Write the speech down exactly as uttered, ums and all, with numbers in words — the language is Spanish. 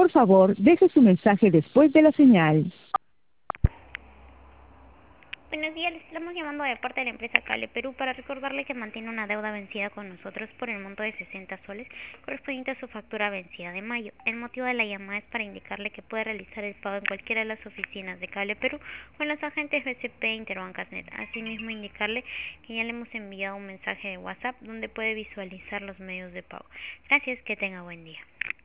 Por favor, deje su mensaje después de la señal. Buenos días, les estamos llamando de parte de la empresa Cable Perú para recordarle que mantiene una deuda vencida con nosotros por el monto de sesenta soles correspondiente a su factura vencida de mayo. El motivo de la llamada es para indicarle que puede realizar el pago en cualquiera de las oficinas de Cable Perú o en los agentes B C P e Interbancasnet. Asimismo, indicarle que ya le hemos enviado un mensaje de WhatsApp donde puede visualizar los medios de pago. Gracias, que tenga buen día.